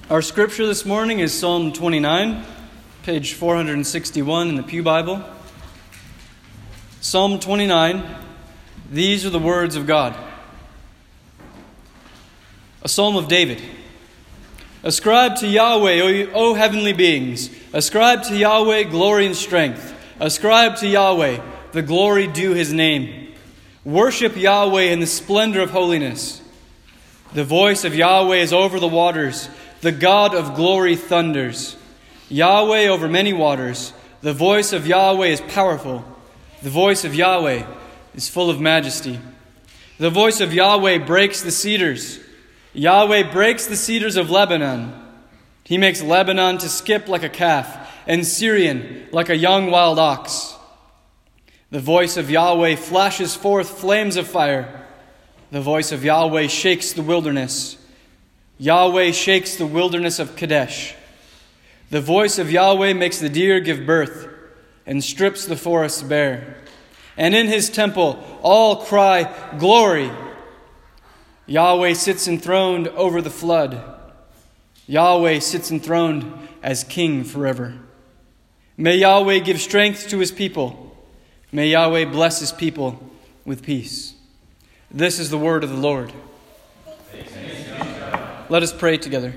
Our scripture this morning is Psalm 29, page 461 in the Pew Bible. Psalm 29, these are the words of God. A psalm of David. Ascribe to Yahweh, O heavenly beings. Ascribe to Yahweh glory and strength. Ascribe to Yahweh the glory due his name. Worship Yahweh in the splendor of holiness. The voice of Yahweh is over the waters. The God of glory thunders. Yahweh over many waters. The voice of Yahweh is powerful. The voice of Yahweh is full of majesty. The voice of Yahweh breaks the cedars. Yahweh breaks the cedars of Lebanon. He makes Lebanon to skip like a calf, and Syrian like a young wild ox. The voice of Yahweh flashes forth flames of fire. The voice of Yahweh shakes the wilderness. Yahweh shakes the wilderness of Kadesh. The voice of Yahweh makes the deer give birth and strips the forests bare. And in his temple all cry, "Glory!" Yahweh sits enthroned over the flood. Yahweh sits enthroned as king forever. May Yahweh give strength to his people. May Yahweh bless his people with peace. This is the word of the Lord. Let us pray together.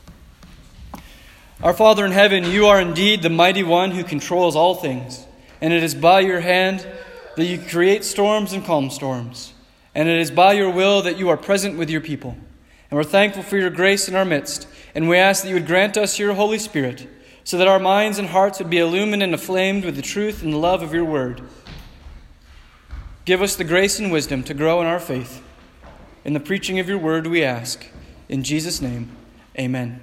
Our Father in heaven, you are indeed the mighty one who controls all things. And it is by your hand that you create storms and calm storms. And it is by your will that you are present with your people. And we're thankful for your grace in our midst. And we ask that you would grant us your Holy Spirit, so that our minds and hearts would be illumined and aflamed with the truth and the love of your word. Give us the grace and wisdom to grow in our faith. In the preaching of your word we ask. In Jesus' name, amen.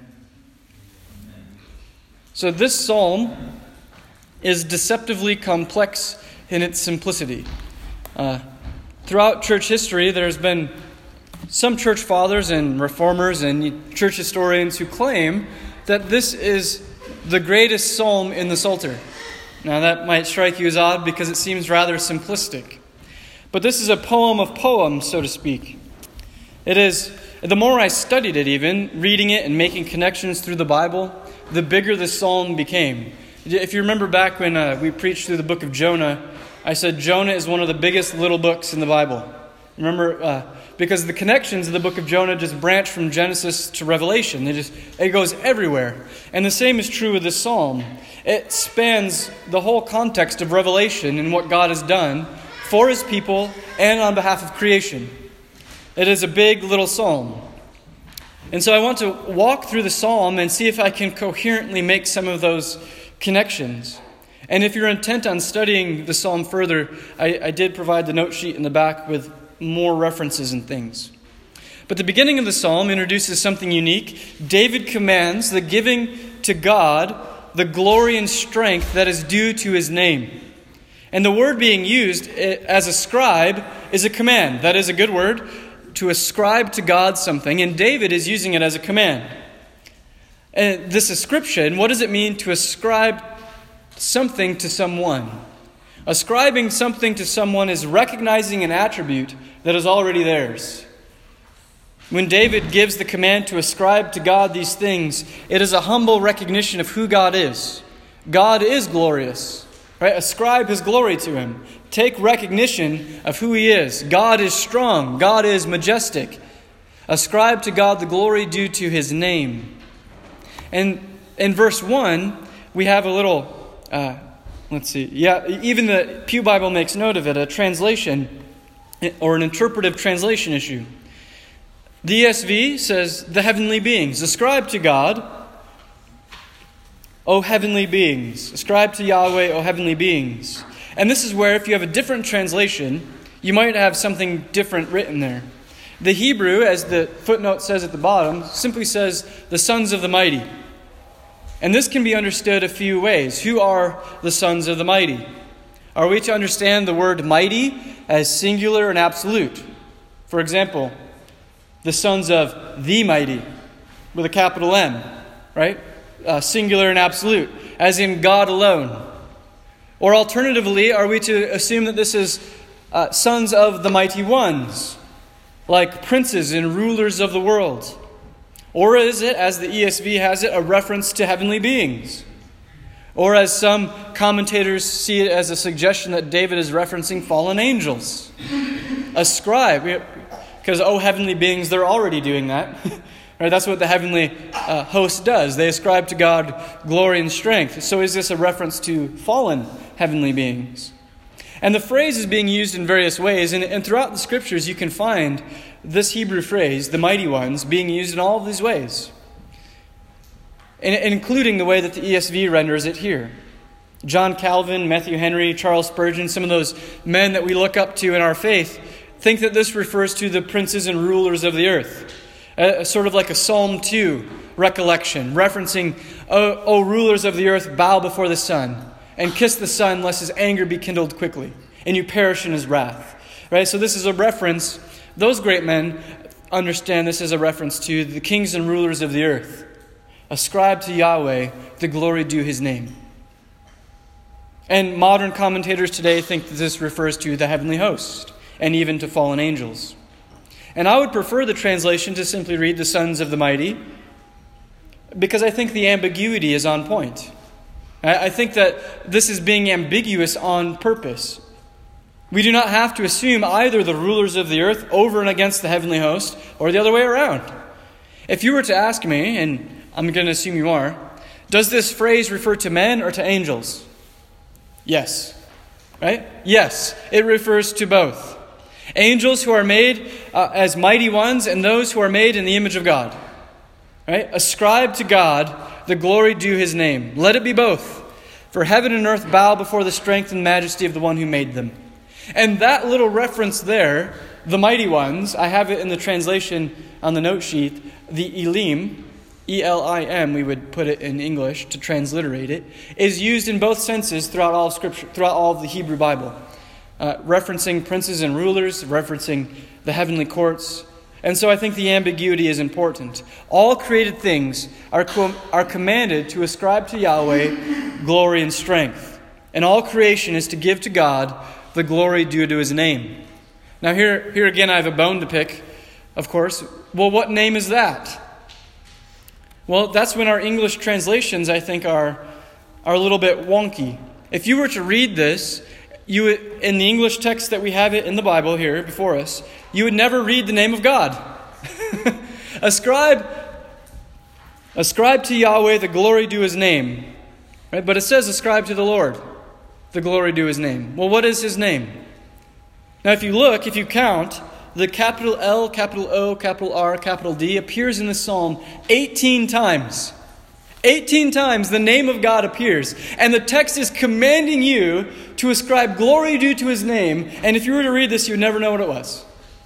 So this psalm is deceptively complex in its simplicity. Throughout church history, there's been some church fathers and reformers and church historians who claim that this is the greatest psalm in the Psalter. Now that might strike you as odd because it seems rather simplistic. But this is a poem of poems, so to speak. It is, the more I studied it even, reading it and making connections through the Bible, the bigger the psalm became. If you remember back when we preached through the book of Jonah, I said Jonah is one of the biggest little books in the Bible. Remember, because the connections of the book of Jonah just branch from Genesis to Revelation. It goes everywhere. And the same is true with this psalm. It spans the whole context of Revelation and what God has done for his people and on behalf of creation. It is a big little psalm. And so I want to walk through the psalm and see if I can coherently make some of those connections. And if you're intent on studying the psalm further, I did provide the note sheet in the back with more references and things. But the beginning of the psalm introduces something unique. David commands the giving to God the glory and strength that is due to his name. And the word being used as ascribe is a command. That is a good word, to ascribe to God something. And David is using it as a command. And this ascription, what does it mean to ascribe something to someone? Ascribing something to someone is recognizing an attribute that is already theirs. When David gives the command to ascribe to God these things, it is a humble recognition of who God is. God is glorious. Right? Ascribe his glory to him. Take recognition of who he is. God is strong. God is majestic. Ascribe to God the glory due to his name. And in verse 1, we have a little, even the Pew Bible makes note of it, a translation or an interpretive translation issue. The ESV says, the heavenly beings. Ascribe to God, O heavenly beings. Ascribe to Yahweh, O heavenly beings. And this is where, if you have a different translation, you might have something different written there. The Hebrew, as the footnote says at the bottom, simply says, the sons of the mighty. And this can be understood a few ways. Who are the sons of the mighty? Are we to understand the word mighty as singular and absolute? For example, the sons of the mighty, with a capital M, right? Singular and absolute, as in God alone. Or alternatively, are we to assume that this is sons of the mighty ones, like princes and rulers of the world? Or is it, as the ESV has it, a reference to heavenly beings? Or as some commentators see it, as a suggestion that David is referencing fallen angels? Ascribe, because, heavenly beings, they're already doing that. Right? That's what the heavenly host does. They ascribe to God glory and strength. So is this a reference to fallen heavenly beings? And the phrase is being used in various ways. And throughout the Scriptures, you can find this Hebrew phrase, the mighty ones, being used in all of these ways, including the way that the ESV renders it here. John Calvin, Matthew Henry, Charles Spurgeon, some of those men that we look up to in our faith, think that this refers to the princes and rulers of the earth. Sort of like a Psalm 2 recollection, referencing, O rulers of the earth, bow before the Son, and kiss the Son, lest his anger be kindled quickly, and you perish in his wrath. Right? So this is a reference. Those great men understand this as a reference to the kings and rulers of the earth. Ascribe to Yahweh the glory due his name. And modern commentators today think that this refers to the heavenly host, and even to fallen angels. And I would prefer the translation to simply read the sons of the mighty, because I think the ambiguity is on point. I think that this is being ambiguous on purpose. We do not have to assume either the rulers of the earth over and against the heavenly host, or the other way around. If you were to ask me, and I'm going to assume you are, does this phrase refer to men or to angels? Yes. Right? Yes. It refers to both. Angels who are made as mighty ones, and those who are made in the image of God. Right? Ascribe to God the glory due his name. Let it be both. For heaven and earth bow before the strength and majesty of the one who made them. And that little reference there, the mighty ones, I have it in the translation on the note sheet, the Elim, E-L-I-M, we would put it in English to transliterate it, is used in both senses throughout all of Scripture, throughout all of the Hebrew Bible. Referencing princes and rulers, referencing the heavenly courts. And so I think the ambiguity is important. All created things are commanded to ascribe to Yahweh glory and strength. And all creation is to give to God the glory due to his name. Now here again I have a bone to pick, of course. Well, what name is that? Well, that's when our English translations, I think, are a little bit wonky. If you were to read this, you would, in the English text that we have it in the Bible here before us, you would never read the name of God. Ascribe to Yahweh the glory due his name. Right? But it says ascribe to the Lord the glory due his name. Well, what is his name? Now, if you count, the capital L, capital O, capital R, capital D appears in the psalm 18 times. 18 times the name of God appears. And the text is commanding you to ascribe glory due to his name. And if you were to read this, you would never know what it was.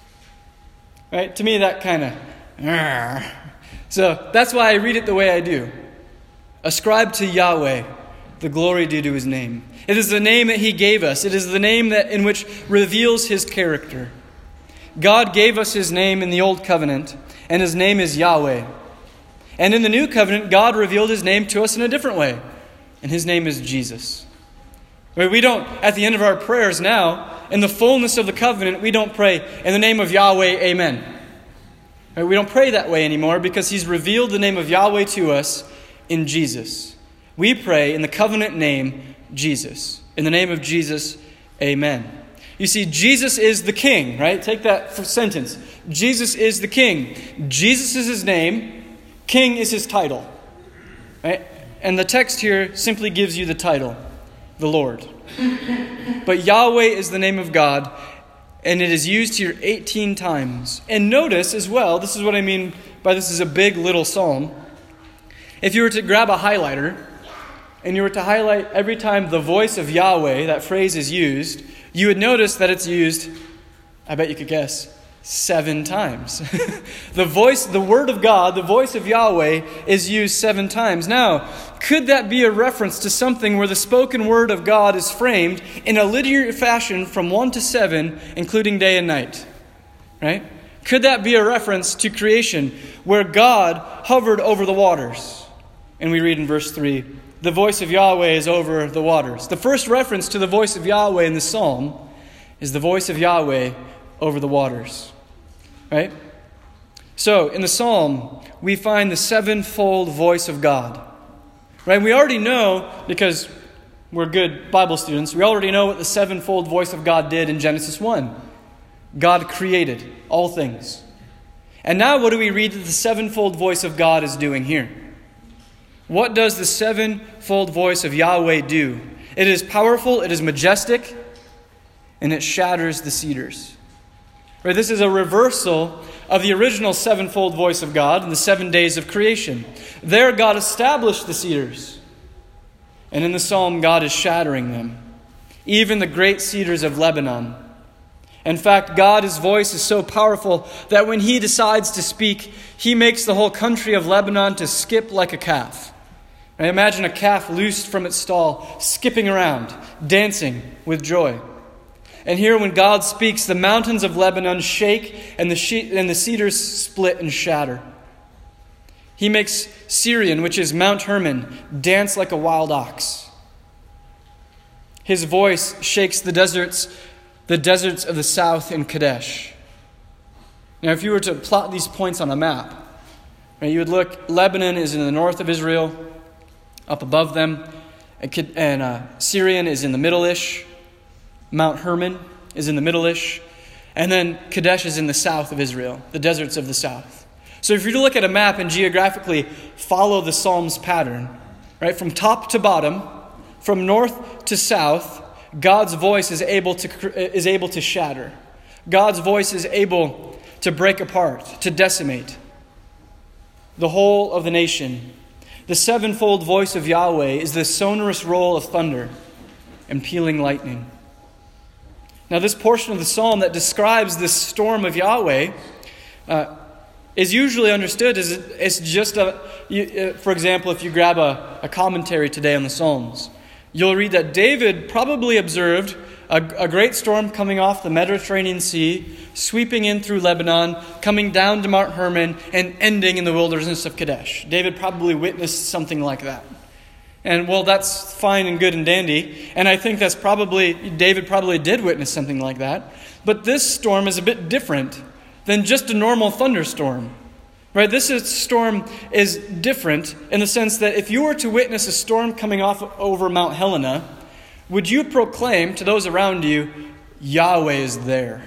Right? To me, that kind of... So that's why I read it the way I do. Ascribe to Yahweh the glory due to his name. It is the name that he gave us. It is the name in which reveals his character. God gave us his name in the Old Covenant, and his name is Yahweh. And in the New Covenant, God revealed his name to us in a different way, and his name is Jesus. We don't, at the end of our prayers now, in the fullness of the covenant, we don't pray, in the name of Yahweh, amen. We don't pray that way anymore because he's revealed the name of Yahweh to us in Jesus. We pray in the covenant name, Jesus. In the name of Jesus, amen. You see, Jesus is the King, right? Take that sentence. Jesus is the King. Jesus is his name. King is his title. Right? And the text here simply gives you the title, the Lord. But Yahweh is the name of God, and it is used here 18 times. And notice as well, this is what I mean by this is a big little psalm. If you were to grab a highlighter, and you were to highlight every time the voice of Yahweh, that phrase is used, you would notice that it's used, I bet you could guess, 7 times. The word of God, the voice of Yahweh, is used 7 times. Now, could that be a reference to something where the spoken word of God is framed in a linear fashion from 1 to 7, including day and night? Right? Could that be a reference to creation where God hovered over the waters? And we read in verse 3, the voice of Yahweh is over the waters. The first reference to the voice of Yahweh in the psalm is the voice of Yahweh over the waters. Right? So, in the psalm, we find the sevenfold voice of God. Right? We already know, because we're good Bible students, we already know what the sevenfold voice of God did in Genesis 1. God created all things. And now what do we read that the sevenfold voice of God is doing here? What does the sevenfold voice of Yahweh do? It is powerful, it is majestic, and it shatters the cedars. Right? This is a reversal of the original sevenfold voice of God in the 7 days of creation. There God established the cedars. And in the psalm, God is shattering them. Even the great cedars of Lebanon. In fact, God's voice is so powerful that when He decides to speak, He makes the whole country of Lebanon to skip like a calf. And imagine a calf loosed from its stall, skipping around, dancing with joy. And here when God speaks, the mountains of Lebanon shake and the cedars split and shatter. He makes Syrian, which is Mount Hermon, dance like a wild ox. His voice shakes the deserts of the south in Kadesh. Now, if you were to plot these points on a map, right, you would look, Lebanon is in the north of Israel, up above them, and Syrian is in the middle-ish, Mount Hermon is in the middle-ish, and then Kadesh is in the south of Israel, the deserts of the south. So if you look at a map and geographically follow the Psalm's pattern, right, from top to bottom, from north to south, God's voice is able to shatter. God's voice is able to break apart, to decimate the whole of the nation. The sevenfold voice of Yahweh is the sonorous roll of thunder and pealing lightning. Now, this portion of the psalm that describes this storm of Yahweh is usually understood as it's just for example, if you grab a commentary today on the Psalms, you'll read that David probably observed a great storm coming off the Mediterranean Sea, sweeping in through Lebanon, coming down to Mount Hermon, and ending in the wilderness of Kadesh. David probably witnessed something like that. And well, that's fine and good and dandy. And I think David probably did witness something like that. But this storm is a bit different than just a normal thunderstorm. Right? This storm is different in the sense that if you were to witness a storm coming off over Mount Helena, would you proclaim to those around you, Yahweh is there?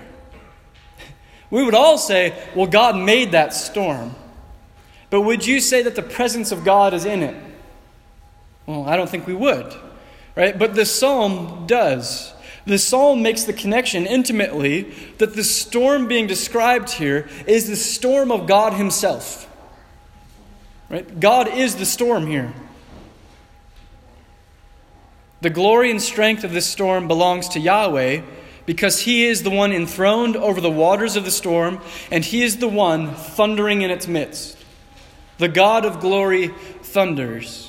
We would all say, well, God made that storm. But would you say that the presence of God is in it? Well, I don't think we would. Right? But the psalm does. The psalm makes the connection intimately that the storm being described here is the storm of God Himself. Right? God is the storm here. The glory and strength of this storm belongs to Yahweh because He is the one enthroned over the waters of the storm, and He is the one thundering in its midst. The God of glory thunders.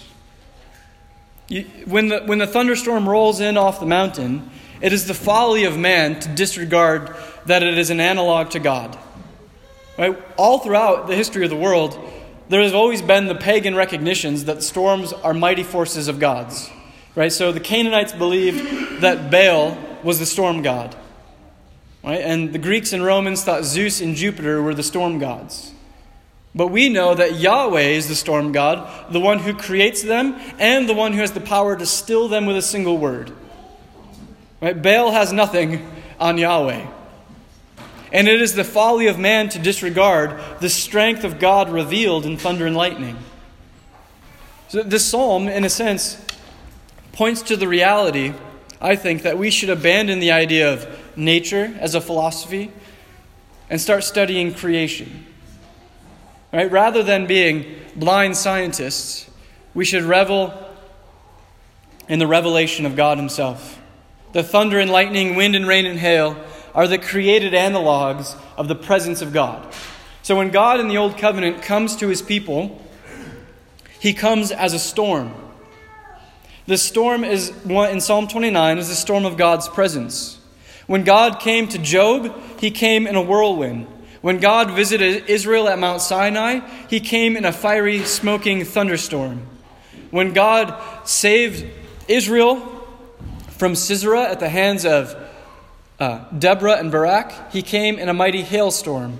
When the thunderstorm rolls in off the mountain, it is the folly of man to disregard that it is an analog to God. Right? All throughout the history of the world, there has always been the pagan recognitions that storms are mighty forces of gods. Right? So the Canaanites believed that Baal was the storm god. Right? And the Greeks and Romans thought Zeus and Jupiter were the storm gods. But we know that Yahweh is the storm god, the one who creates them, and the one who has the power to still them with a single word. Right? Baal has nothing on Yahweh. And it is the folly of man to disregard the strength of God revealed in thunder and lightning. So this psalm, in a sense, points to the reality, I think, that we should abandon the idea of nature as a philosophy and start studying creation. Right? Rather than being blind scientists, we should revel in the revelation of God Himself. The thunder and lightning, wind and rain and hail are the created analogs of the presence of God. So when God in the Old Covenant comes to His people, He comes as a storm. The storm in Psalm 29 is the storm of God's presence. When God came to Job, He came in a whirlwind. When God visited Israel at Mount Sinai, He came in a fiery, smoking thunderstorm. When God saved Israel from Sisera at the hands of Deborah and Barak, He came in a mighty hailstorm.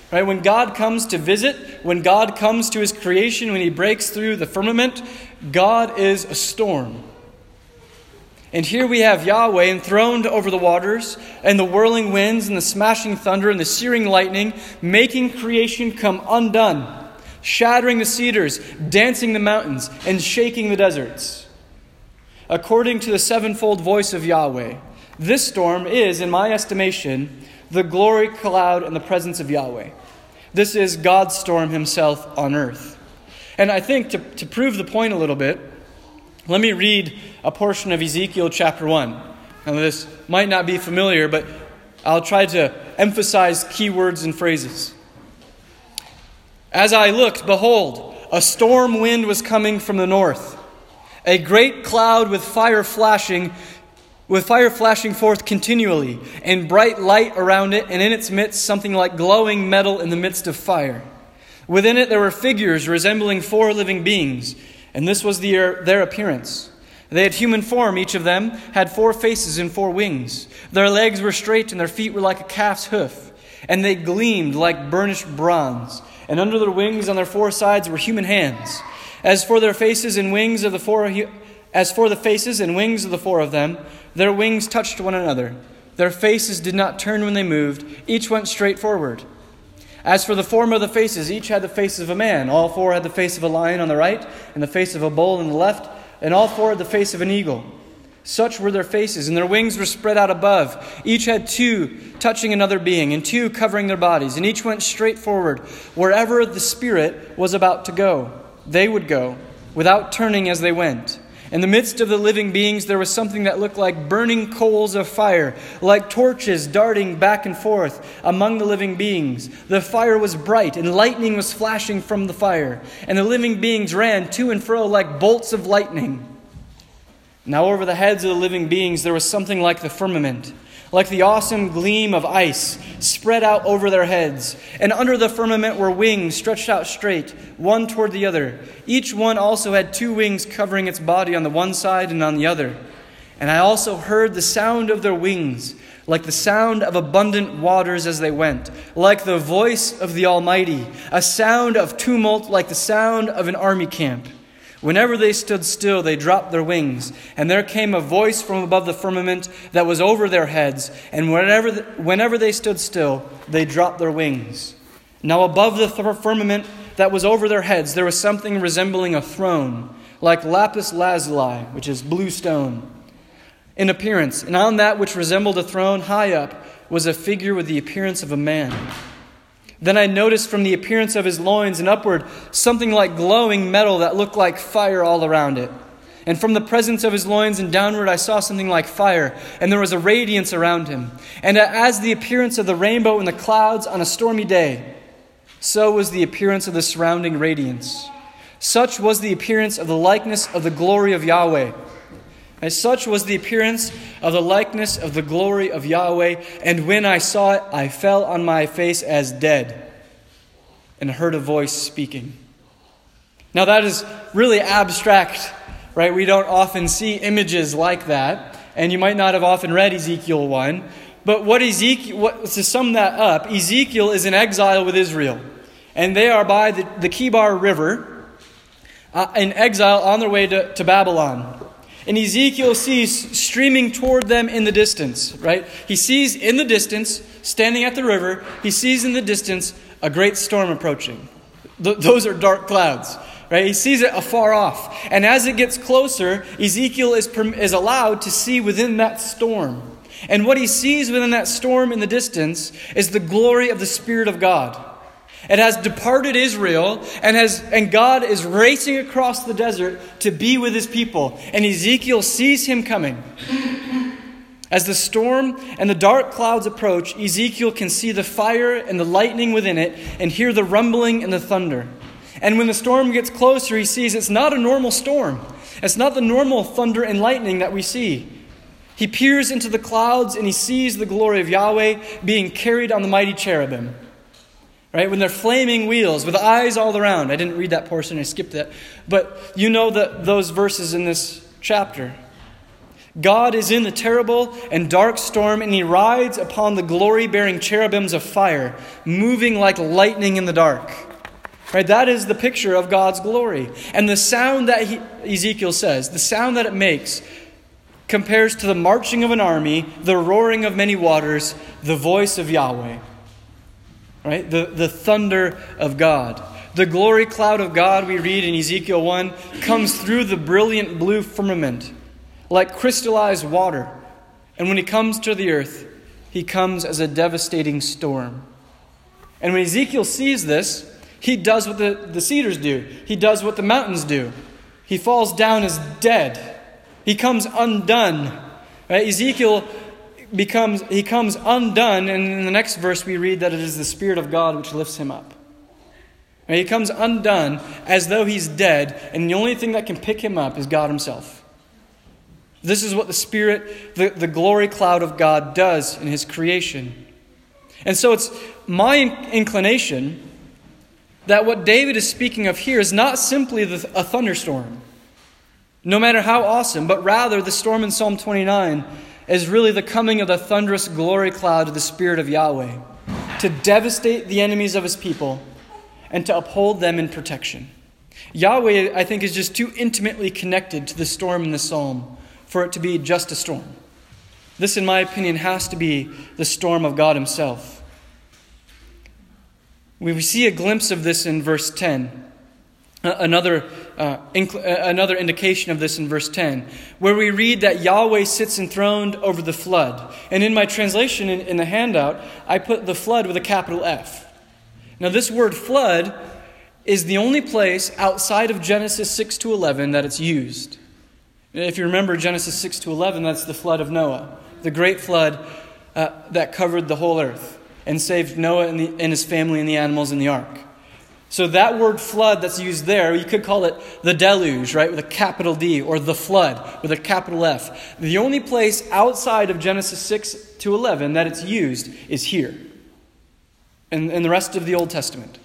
Right? When God comes to visit, when God comes to his creation, when he breaks through the firmament, God is a storm. And here we have Yahweh enthroned over the waters, and the whirling winds, and the smashing thunder, and the searing lightning, making creation come undone, shattering the cedars, dancing the mountains, and shaking the deserts. According to the sevenfold voice of Yahweh, this storm is, in my estimation, the glory cloud in the presence of Yahweh. This is God's storm himself on earth. And I think to prove the point a little bit, let me read a portion of Ezekiel chapter 1. Now this might not be familiar, but I'll try to emphasize key words and phrases. As I looked, behold, a storm wind was coming from the north, a great cloud with fire flashing forth continually, and bright light around it, and in its midst something like glowing metal in the midst of fire. Within it there were figures resembling 4 living beings, and this was their appearance. They had human form, each of them had 4 faces and 4 wings. Their legs were straight, and their feet were like a calf's hoof, and they gleamed like burnished bronze. And under their wings on their 4 sides were human hands. As for the faces and wings of the 4 of them, their wings touched one another. Their faces did not turn when they moved. Each went straight forward. As for the form of the faces, each had the face of a man. All 4 had the face of a lion on the right, and the face of a bull on the left, and all 4 had the face of an eagle. Such were their faces, and their wings were spread out above. Each had 2 touching another being, and 2 covering their bodies, and each went straight forward. Wherever the Spirit was about to go, they would go, without turning as they went. In the midst of the living beings, there was something that looked like burning coals of fire, like torches darting back and forth among the living beings. The fire was bright, and lightning was flashing from the fire, and the living beings ran to and fro like bolts of lightning. Now over the heads of the living beings, there was something like the firmament, like the awesome gleam of ice spread out over their heads. And under the firmament were wings stretched out straight, one toward the other. Each one also had 2 wings covering its body on the one side and on the other. And I also heard the sound of their wings, like the sound of abundant waters as they went, like the voice of the Almighty, a sound of tumult like the sound of an army camp. Whenever they stood still, they dropped their wings, and there came a voice from above the firmament that was over their heads, and whenever they stood still, they dropped their wings. Now above the firmament that was over their heads, there was something resembling a throne, like lapis lazuli, which is blue stone, in appearance. And on that which resembled a throne, high up, was a figure with the appearance of a man. Then I noticed from the appearance of his loins and upward something like glowing metal that looked like fire all around it. And from the presence of his loins and downward I saw something like fire, and there was a radiance around him. And as the appearance of the rainbow in the clouds on a stormy day, so was the appearance of the surrounding radiance. Such was the appearance of the likeness of the glory of Yahweh. As such was the appearance of the likeness of the glory of Yahweh, and when I saw it, I fell on my face as dead, and heard a voice speaking. Now that is really abstract, right? We don't often see images like that, and you might not have often read Ezekiel 1. But to sum that up, Ezekiel is in exile with Israel, and they are by the Kibar River, in exile on their way to Babylon. And Ezekiel sees streaming toward them in the distance, right? He sees in the distance, standing at the river, he sees in the distance a great storm approaching. Those are dark clouds, right? He sees it afar off. And as it gets closer, Ezekiel is allowed to see within that storm. And what he sees within that storm in the distance is the glory of the Spirit of God. It has departed Israel, and God is racing across the desert to be with his people. And Ezekiel sees him coming. As the storm and the dark clouds approach, Ezekiel can see the fire and the lightning within it and hear the rumbling and the thunder. And when the storm gets closer, he sees it's not a normal storm. It's not the normal thunder and lightning that we see. He peers into the clouds and he sees the glory of Yahweh being carried on the mighty cherubim. Right, when they're flaming wheels with eyes all around. I didn't read that portion, I skipped that. But you know those verses in this chapter. God is in the terrible and dark storm, and he rides upon the glory-bearing cherubims of fire, moving like lightning in the dark. Right? That is the picture of God's glory. And the sound that Ezekiel says, the sound that it makes, compares to the marching of an army, the roaring of many waters, the voice of Yahweh. Right? The thunder of God. The glory cloud of God, we read in Ezekiel 1, comes through the brilliant blue firmament like crystallized water. And when he comes to the earth, he comes as a devastating storm. And when Ezekiel sees this, he does what the cedars do. He does what the mountains do. He falls down as dead. He comes undone. Right? Ezekiel comes undone, and in the next verse we read that it is the Spirit of God which lifts him up. Right? He comes undone as though he's dead, and the only thing that can pick him up is God himself. This is what the Spirit, the glory cloud of God does in his creation. And so it's my inclination that what David is speaking of here is not simply a thunderstorm, no matter how awesome, but rather the storm in Psalm 29 is really the coming of the thunderous glory cloud of the Spirit of Yahweh to devastate the enemies of his people and to uphold them in protection. Yahweh, I think, is just too intimately connected to the storm in the psalm for it to be just a storm. This, in my opinion, has to be the storm of God himself. We see a glimpse of this in verse 10. Another indication of this in verse 10, where we read that Yahweh sits enthroned over the flood. And in my translation in the handout, I put the flood with a capital F. Now this word flood is the only place outside of Genesis 6-11 that it's used. If you remember Genesis 6-11, that's the flood of Noah, the great flood that covered the whole earth and saved Noah and his family and the animals in the ark. So that word flood that's used there, you could call it the deluge, right, with a capital D, or the flood with a capital F. The only place outside of Genesis 6-11 that it's used is here, in the rest of the Old Testament.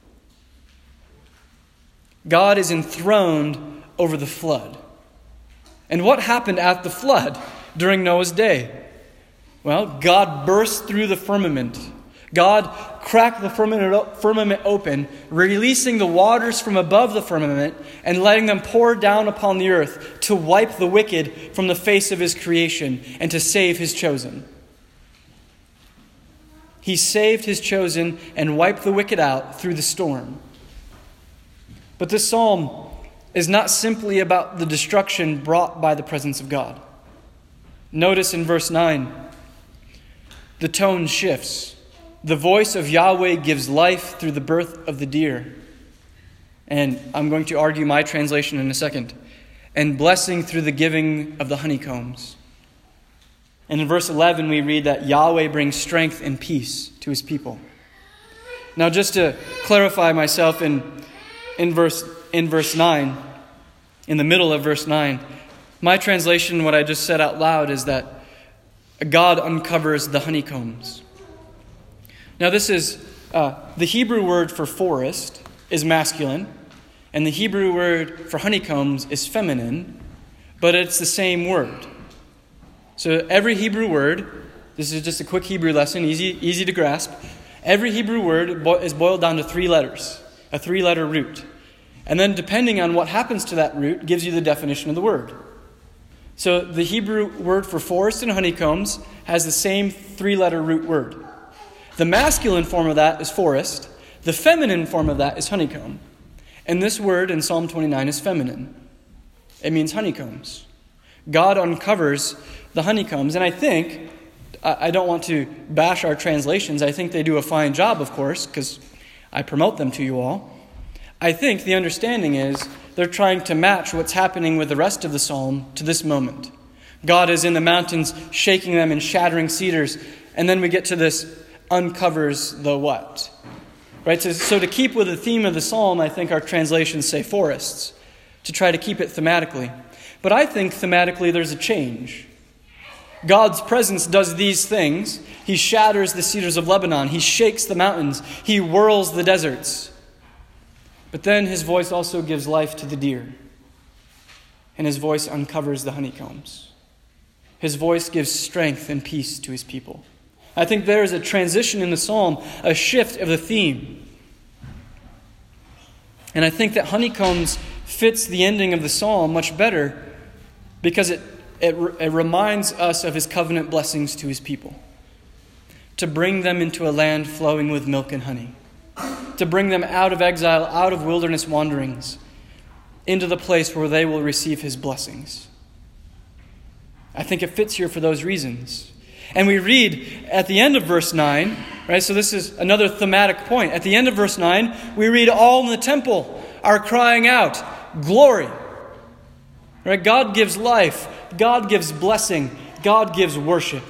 God is enthroned over the flood. And what happened at the flood during Noah's day? Well, God burst through the firmament. God cracked the firmament open, releasing the waters from above the firmament and letting them pour down upon the earth to wipe the wicked from the face of his creation and to save his chosen. He saved his chosen and wiped the wicked out through the storm. But this psalm is not simply about the destruction brought by the presence of God. Notice in verse 9, the tone shifts. The voice of Yahweh gives life through the birth of the deer. And I'm going to argue my translation in a second. And blessing through the giving of the honeycombs. And in verse 11 we read that Yahweh brings strength and peace to his people. Now just to clarify myself in verse 9, in the middle of verse 9, my translation, what I just said out loud, is that God uncovers the honeycombs. Now this is, the Hebrew word for forest is masculine, and the Hebrew word for honeycombs is feminine, but it's the same word. So every Hebrew word, this is just a quick Hebrew lesson, easy to grasp. Every Hebrew word is boiled down to 3 letters, a 3-letter root. And then depending on what happens to that root gives you the definition of the word. So the Hebrew word for forest and honeycombs has the same 3-letter root word. The masculine form of that is forest. The feminine form of that is honeycomb. And this word in Psalm 29 is feminine. It means honeycombs. God uncovers the honeycombs. And I think, I don't want to bash our translations. I think they do a fine job, of course, because I promote them to you all. I think the understanding is they're trying to match what's happening with the rest of the psalm to this moment. God is in the mountains shaking them and shattering cedars. And then we get to this uncovers the what? Right? So to keep with the theme of the psalm, I think our translations say forests, to try to keep it thematically. But I think thematically there's a change. God's presence does these things. He shatters the cedars of Lebanon. He shakes the mountains. He whirls the deserts. But then his voice also gives life to the deer. And his voice uncovers the honeycombs. His voice gives strength and peace to his people. I think there is a transition in the psalm, a shift of the theme. And I think that honeycombs fits the ending of the psalm much better because it reminds us of his covenant blessings to his people. To bring them into a land flowing with milk and honey. To bring them out of exile, out of wilderness wanderings, into the place where they will receive his blessings. I think it fits here for those reasons. And we read at the end of verse 9, right? So this is another thematic point. At the end of verse 9, we read, all in the temple are crying out, glory. Right? God gives life. God gives blessing. God gives worship.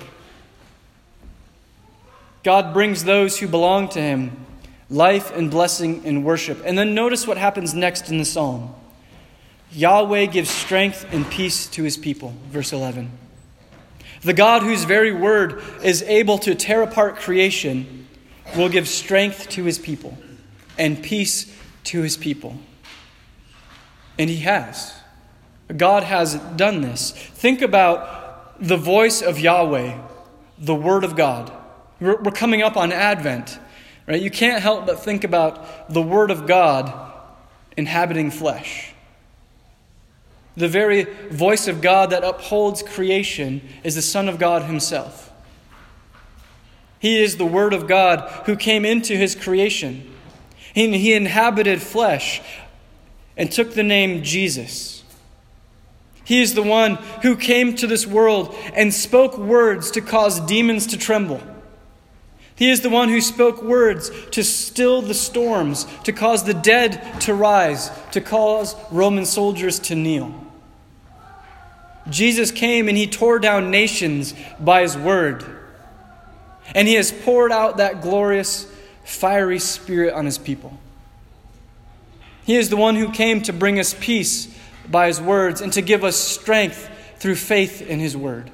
God brings those who belong to him life and blessing and worship. And then notice what happens next in the psalm. Yahweh gives strength and peace to his people. Verse 11. The God whose very word is able to tear apart creation will give strength to his people and peace to his people. And he has. God has done this. Think about the voice of Yahweh, the word of God. We're coming up on Advent, right? You can't help but think about the word of God inhabiting flesh. The very voice of God that upholds creation is the Son of God himself. He is the Word of God who came into his creation. He inhabited flesh and took the name Jesus. He is the one who came to this world and spoke words to cause demons to tremble. He is the one who spoke words to still the storms, to cause the dead to rise, to cause Roman soldiers to kneel. Jesus came and he tore down nations by his word. And he has poured out that glorious, fiery spirit on his people. He is the one who came to bring us peace by his words and to give us strength through faith in his word.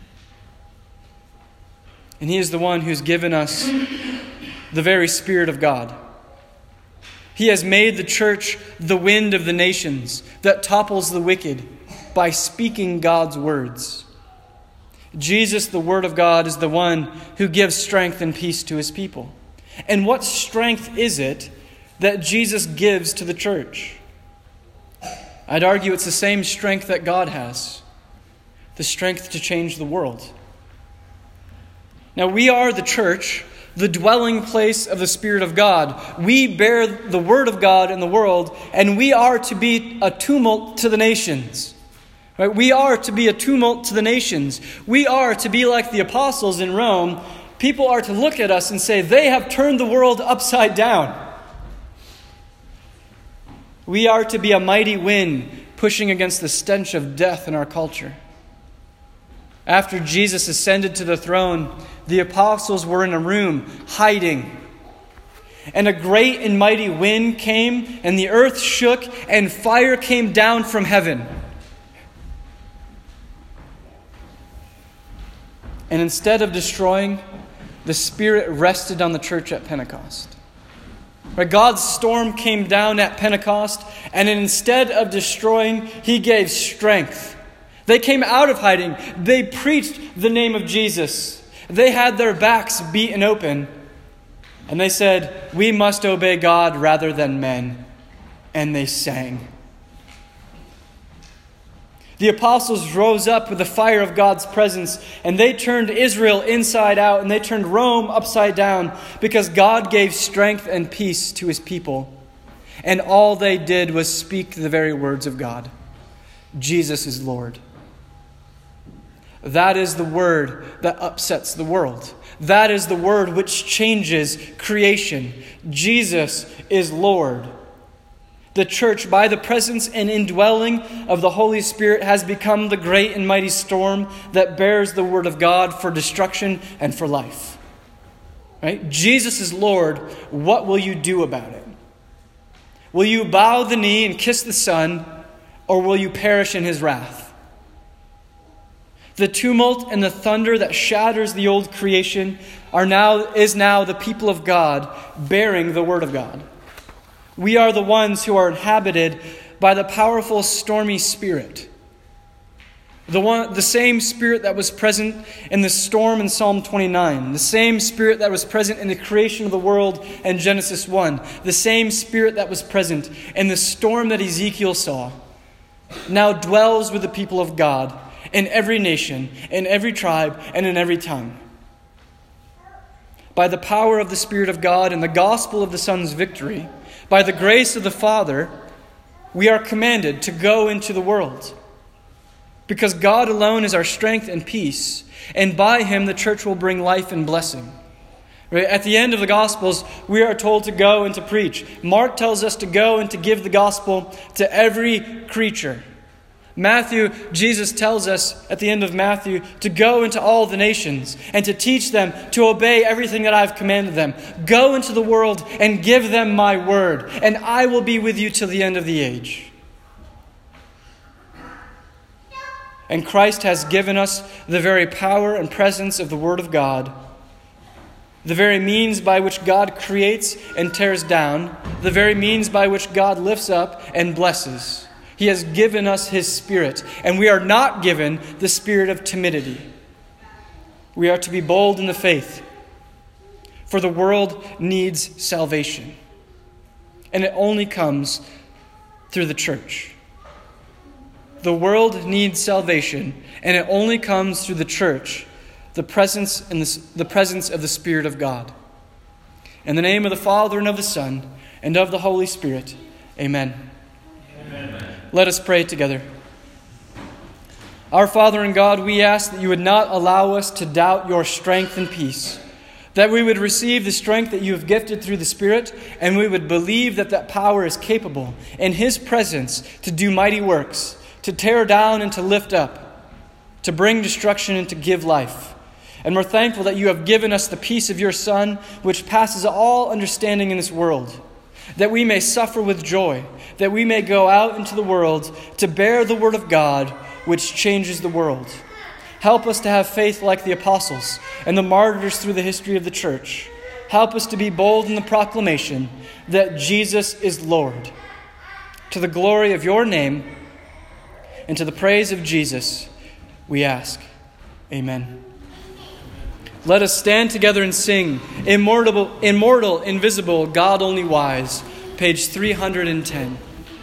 And he is the one who's given us the very Spirit of God. He has made the church the wind of the nations that topples the wicked by speaking God's words. Jesus, the Word of God, is the one who gives strength and peace to his people. And what strength is it that Jesus gives to the church? I'd argue it's the same strength that God has. The strength to change the world. Now, we are the church, the dwelling place of the Spirit of God. We bear the Word of God in the world, and we are to be a tumult to the nations. Right? We are to be a tumult to the nations. We are to be like the apostles in Rome. People are to look at us and say, they have turned the world upside down. We are to be a mighty wind pushing against the stench of death in our culture. After Jesus ascended to the throne, the apostles were in a room hiding. And a great and mighty wind came, and the earth shook, and fire came down from heaven. And instead of destroying, the Spirit rested on the church at Pentecost. God's storm came down at Pentecost, and instead of destroying, he gave strength. They came out of hiding. They preached the name of Jesus. They had their backs beaten open, and they said, we must obey God rather than men. And they sang. The apostles rose up with the fire of God's presence, and they turned Israel inside out, and they turned Rome upside down, because God gave strength and peace to his people. And all they did was speak the very words of God. Jesus is Lord. That is the word that upsets the world. That is the word which changes creation. Jesus is Lord. The church, by the presence and indwelling of the Holy Spirit, has become the great and mighty storm that bears the word of God for destruction and for life. Right? Jesus is Lord. What will you do about it? Will you bow the knee and kiss the Son, or will you perish in his wrath? The tumult and the thunder that shatters the old creation is now the people of God bearing the word of God. We are the ones who are inhabited by the powerful stormy spirit. The same Spirit that was present in the storm in Psalm 29. The same Spirit that was present in the creation of the world in Genesis 1. The same Spirit that was present in the storm that Ezekiel saw now dwells with the people of God in every nation, in every tribe, and in every tongue. By the power of the Spirit of God and the gospel of the Son's victory, by the grace of the Father, we are commanded to go into the world. Because God alone is our strength and peace, and by Him the church will bring life and blessing. Right? At the end of the Gospels, we are told to go and to preach. Mark tells us to go and to give the gospel to every creature. Jesus tells us at the end of Matthew to go into all the nations and to teach them to obey everything that I've commanded them. Go into the world and give them my word, and I will be with you till the end of the age. And Christ has given us the very power and presence of the Word of God, the very means by which God creates and tears down, the very means by which God lifts up and blesses. He has given us His Spirit, and we are not given the spirit of timidity. We are to be bold in the faith, for the world needs salvation, and it only comes through the church. The world needs salvation, and it only comes through the church, the presence of the Spirit of God. In the name of the Father, and of the Son, and of the Holy Spirit, amen. Amen. Let us pray together. Our Father and God, we ask that you would not allow us to doubt your strength and peace, that we would receive the strength that you have gifted through the Spirit, and we would believe that that power is capable in His presence to do mighty works, to tear down and to lift up, to bring destruction and to give life. And we're thankful that you have given us the peace of your Son, which passes all understanding in this world, that we may suffer with joy, that we may go out into the world to bear the word of God, which changes the world. Help us to have faith like the apostles and the martyrs through the history of the church. Help us to be bold in the proclamation that Jesus is Lord. To the glory of your name, and to the praise of Jesus, we ask. Amen. Let us stand together and sing Immortal, Invisible, God Only Wise, page 310.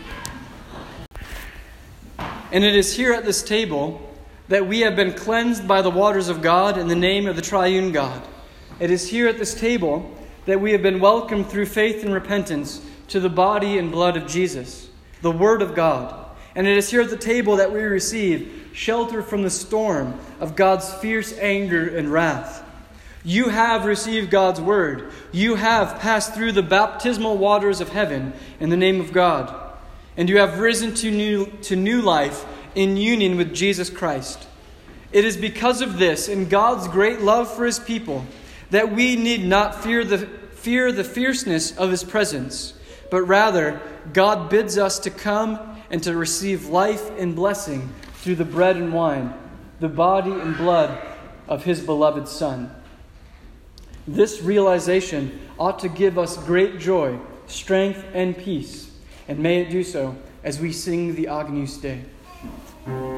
And it is here at this table that we have been cleansed by the waters of God in the name of the triune God. It is here at this table that we have been welcomed through faith and repentance to the body and blood of Jesus, the Word of God. And it is here at the table that we receive shelter from the storm of God's fierce anger and wrath. You have received God's word. You have passed through the baptismal waters of heaven in the name of God. And you have risen to new life in union with Jesus Christ. It is because of this and God's great love for His people that we need not fear the fierceness of His presence, but rather God bids us to come and to receive life and blessing through the bread and wine, the body and blood of His beloved Son. This realization ought to give us great joy, strength, and peace, and may it do so as we sing the Agnus Dei.